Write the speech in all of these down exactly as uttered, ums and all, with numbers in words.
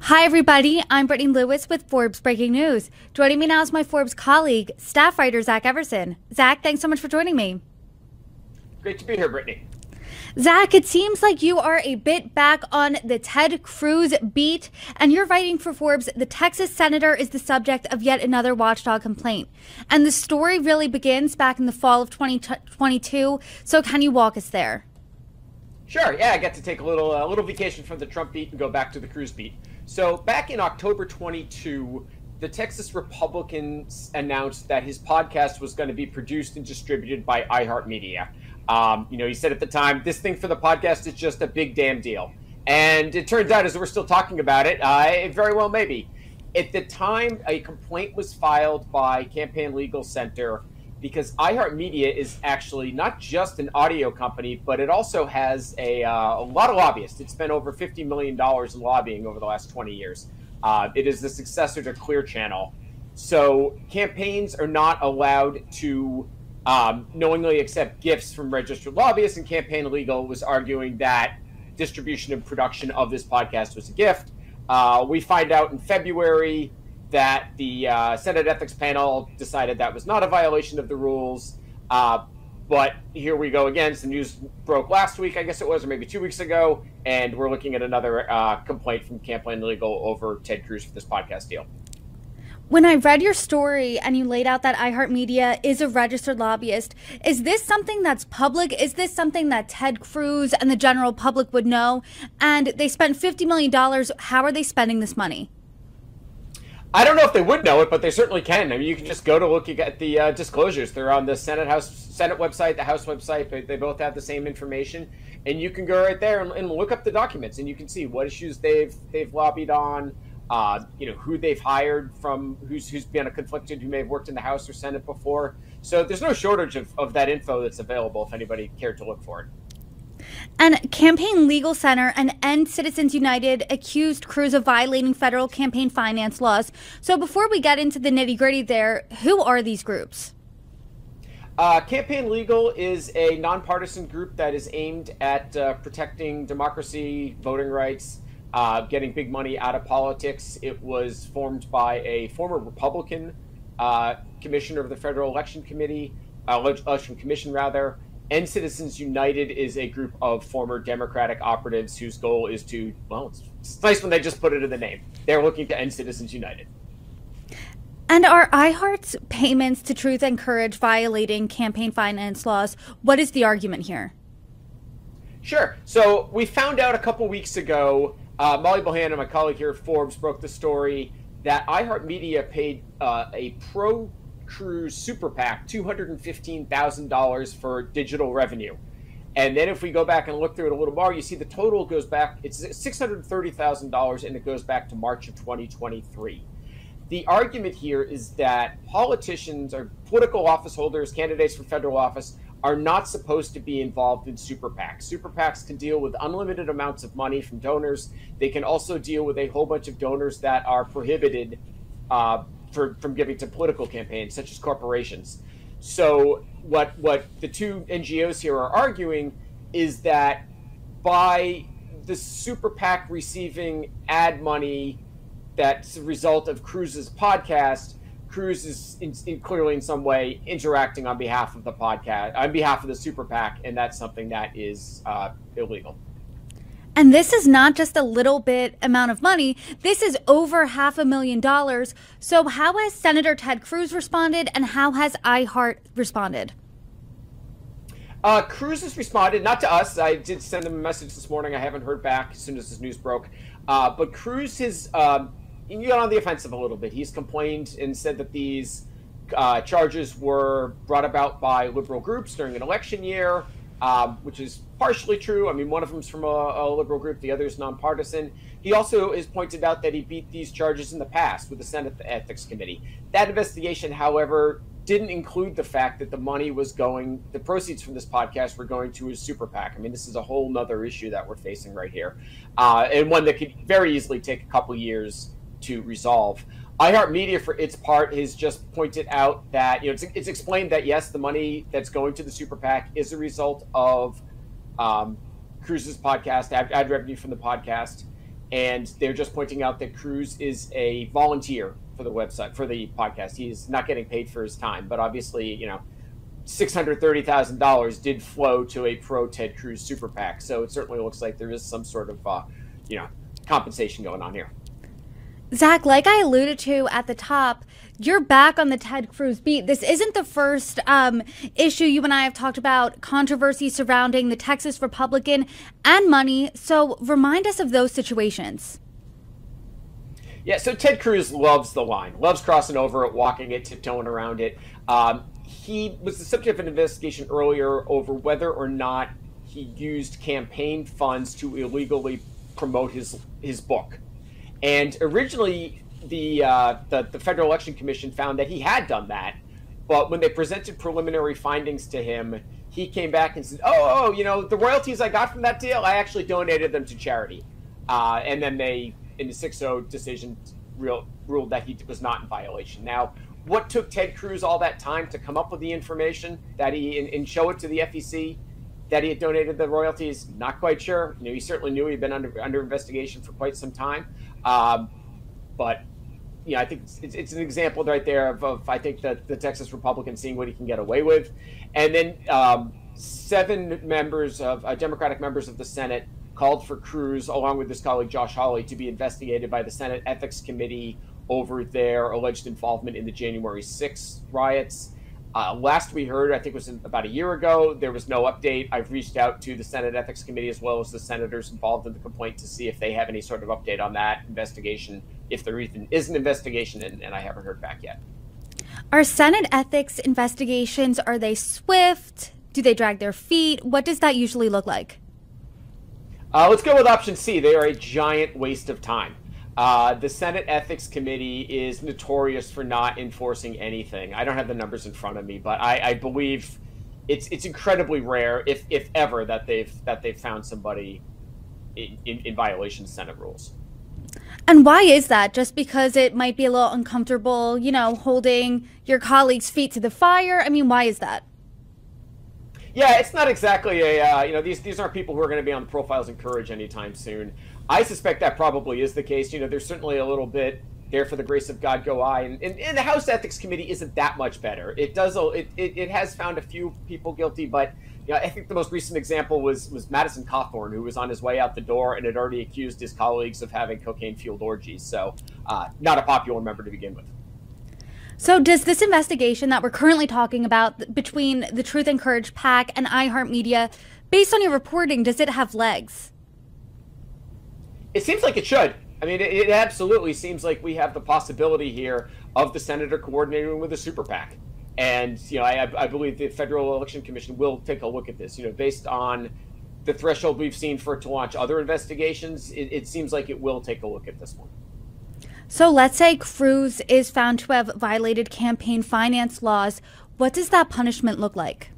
Hi, everybody. I'm Brittany Lewis with Forbes Breaking News. Joining me now is my Forbes colleague, staff writer Zach Everson. Zach, thanks so much for joining me. Great to be here, Brittany. Zach, it seems like you are a bit back on the Ted Cruz beat, and you're writing for Forbes. The Texas senator is the subject of yet another watchdog complaint. And the story really begins back in the fall of twenty twenty-two. So can you walk us there? Sure. Yeah, I got to take a little uh, little vacation from the Trump beat and go back to the Cruz beat. So back in October twenty-two, the Texas Republicans announced that his podcast was going to be produced and distributed by iHeartMedia. Um, you know, he said at the time, this thing for the podcast is just a big damn deal. And it turns out, as we're still talking about it, uh, it very well may be. At the time, a complaint was filed by Campaign Legal Center because iHeartMedia is actually not just an audio company, but it also has a, uh, a lot of lobbyists. It's spent over fifty million dollars in lobbying over the last twenty years. Uh, it is the successor to Clear Channel. So campaigns are not allowed to um, knowingly accept gifts from registered lobbyists, and Campaign Legal was arguing that distribution and production of this podcast was a gift. Uh, we find out in February that the uh, Senate Ethics Panel decided that was not a violation of the rules. Uh, but here we go again. So the news broke last week, I guess it was, or maybe two weeks ago, and we're looking at another uh, complaint from Campaign Legal over Ted Cruz for this podcast deal. When I read your story and you laid out that iHeartMedia is a registered lobbyist, is this something that's public? Is this something that Ted Cruz and the general public would know? And they spent fifty million dollars. How are they spending this money? I don't know if they would know it, but they certainly can. I mean, you can just go to look at the uh, disclosures. They're on the Senate House Senate website, the House website. They, they both have the same information, and you can go right there and, and look up the documents, and you can see what issues they've they've lobbied on. Uh, you know, who they've hired from, who's who's been a conflicted, who may have worked in the House or Senate before. So there's no shortage of, of that info that's available if anybody cared to look for it. And Campaign Legal Center and End Citizens United accused Cruz of violating federal campaign finance laws. So before we get into the nitty-gritty there, who are these groups? Uh, Campaign Legal is a nonpartisan group that is aimed at uh, protecting democracy, voting rights, uh, getting big money out of politics. It was formed by a former Republican uh, commissioner of the Federal Election Committee, uh, Election Commission rather. End Citizens United is a group of former Democratic operatives whose goal is to, well, it's, it's nice when they just put it in the name. They're looking to end Citizens United. And are iHeart's payments to Truth and Courage violating campaign finance laws? What is the argument here? Sure. So we found out a couple weeks ago, uh, Molly Bohannon, my colleague here at Forbes, broke the story that iHeartMedia paid uh, a pro Cruz Super PAC two hundred fifteen thousand dollars for digital revenue. And then if we go back and look through it a little more, you see the total goes back, it's six hundred thirty thousand dollars, and it goes back to March of twenty twenty-three. The argument here is that politicians or political office holders, candidates for federal office, are not supposed to be involved in super PACs. Super PACs can deal with unlimited amounts of money from donors. They can also deal with a whole bunch of donors that are prohibited uh, For, from giving to political campaigns, such as corporations. So what what the two N G Os here are arguing is that by the super PAC receiving ad money that's a result of Cruz's podcast, Cruz is in, in clearly in some way interacting on behalf of the podcast, on behalf of the super PAC, and that's something that is uh, illegal. And this is not just a little bit amount of money. This is over half a million dollars. So how has Senator Ted Cruz responded, and how has iHeart responded? Uh, Cruz has responded, not to us. I did send him a message this morning. I haven't heard back as soon as this news broke. Uh, but Cruz has um, he got on the offensive a little bit. He's complained and said that these uh, charges were brought about by liberal groups during an election year. Um, which is partially true. I mean, one of them's from a, a liberal group, the other is nonpartisan. He also has pointed out that he beat these charges in the past with the Senate Ethics Committee. That investigation, however, didn't include the fact that the money was going, the proceeds from this podcast were going to his super PAC. I mean, this is a whole nother issue that we're facing right here, uh, and one that could very easily take a couple years to resolve. iHeartMedia, for its part, has just pointed out that, you know, it's, it's explained that, yes, the money that's going to the super PAC is a result of um, Cruz's podcast, ad, ad revenue from the podcast. and they're just pointing out that Cruz is a volunteer for the website, for the podcast. He's not getting paid for his time, but obviously, you know, six hundred thirty thousand dollars did flow to a pro Ted Cruz super PAC. So it certainly looks like there is some sort of, uh, you know, compensation going on here. Zach, like I alluded to at the top, you're back on the Ted Cruz beat. This isn't the first um, issue you and I have talked about, controversy surrounding the Texas Republican and money. So remind us of those situations. Yeah, so Ted Cruz loves the line, loves crossing over it, walking it, tiptoeing around it. Um, he was the subject of an investigation earlier over whether or not he used campaign funds to illegally promote his his book. And originally, the, uh, the the Federal Election Commission found that he had done that, but when they presented preliminary findings to him, he came back and said, "Oh, oh, you know, the royalties I got from that deal, I actually donated them to charity." Uh, and then they, in the six oh decision, real, ruled that he was not in violation. Now, what took Ted Cruz all that time to come up with the information that he and, and show it to the F E C? That he had donated the royalties, not quite sure. You know, he certainly knew he'd been under under investigation for quite some time. Um, but, you know, I think it's, it's an example right there of, of I think, that the Texas Republican seeing what he can get away with. And then um, seven members of, uh, Democratic members of the Senate called for Cruz, along with his colleague Josh Hawley, to be investigated by the Senate Ethics Committee over their alleged involvement in the January sixth riots. Uh, last we heard, I think it was about a year ago, there was no update. I've reached out to the Senate Ethics Committee as well as the senators involved in the complaint to see if they have any sort of update on that investigation, if there even is an investigation, and, and I haven't heard back yet. Are Senate ethics investigations, are they swift? Do they drag their feet? What does that usually look like? Uh, let's go with option C. They are a giant waste of time. Uh, the Senate Ethics Committee is notorious for not enforcing anything. I don't have the numbers in front of me, but I, I believe it's it's incredibly rare, if if ever, that they've that they've found somebody in, in, in violation of Senate rules. And why is that? Just because it might be a little uncomfortable, you know, holding your colleagues' feet to the fire? I mean, why is that? Yeah, it's not exactly a, uh, you know, these these aren't people who are going to be on the profiles in Courage anytime soon. I suspect that probably is the case. You know, there's certainly a little bit there for the grace of God go I, and, and, and the House Ethics Committee isn't that much better. It does, it, it, it has found a few people guilty, but you know, I think the most recent example was was Madison Cawthorn, who was on his way out the door and had already accused his colleagues of having cocaine-fueled orgies. So, uh, not a popular member to begin with. So does this investigation that we're currently talking about between the Truth and Courage PAC and iHeartMedia, based on your reporting, does it have legs? It seems like it should. I mean, it, it absolutely seems like we have the possibility here of the senator coordinating with a super PAC. And, you know, I, I believe the Federal Election Commission will take a look at this. You know, based on the threshold we've seen for it to launch other investigations, it, it seems like it will take a look at this one. So let's say Cruz is found to have violated campaign finance laws. What does that punishment look like?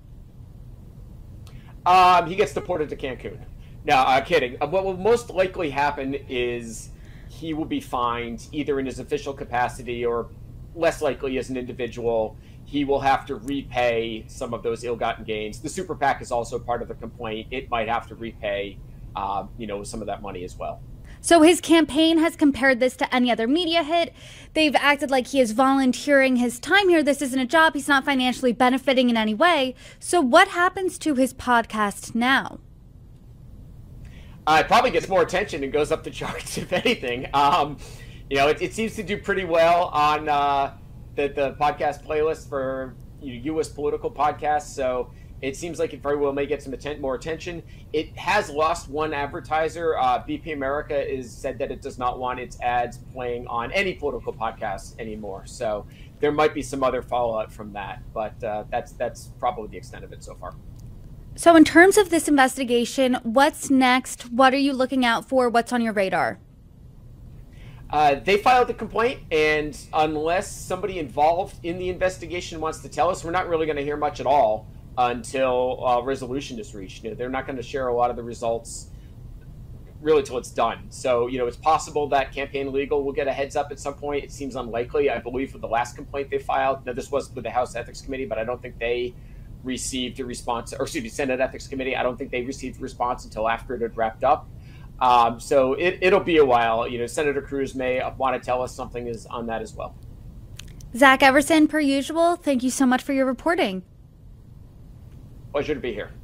Um, he gets deported to Cancun. No, uh, kidding. Uh, what will most likely happen is he will be fined either in his official capacity or, less likely, as an individual. He will have to repay some of those ill-gotten gains. The super PAC is also part of the complaint. It might have to repay, uh, you know, some of that money as well. So his campaign has compared this to any other media hit. They've acted like he is volunteering his time here. This isn't a job. He's not financially benefiting in any way. So what happens to his podcast now? Uh, it probably gets more attention and goes up the charts, if anything. Um, you know, it, it seems to do pretty well on uh, the, the podcast playlist for you know, U S political podcasts. So it seems like it very well may get some atten- more attention. It has lost one advertiser. Uh, B P America is said that it does not want its ads playing on any political podcasts anymore. So there might be some other fallout from that, but uh, that's that's probably the extent of it so far. So in terms of this investigation, what's next? What are you looking out for? What's on your radar? Uh, they filed the complaint, and unless somebody involved in the investigation wants to tell us, we're not really going to hear much at all until uh, resolution is reached. You know, they're not going to share a lot of the results really till it's done. So, you know, it's possible that Campaign Legal will get a heads up at some point. It seems unlikely. I believe with the last complaint they filed, now this was with the House Ethics Committee, but I don't think they received a response, or excuse me, Senate Ethics Committee. I don't think they received a response until after it had wrapped up. Um, so it, it'll be a while. You know, Senator Cruz may want to tell us something is on that as well. Zach Everson, per usual, thank you so much for your reporting. Pleasure to be here.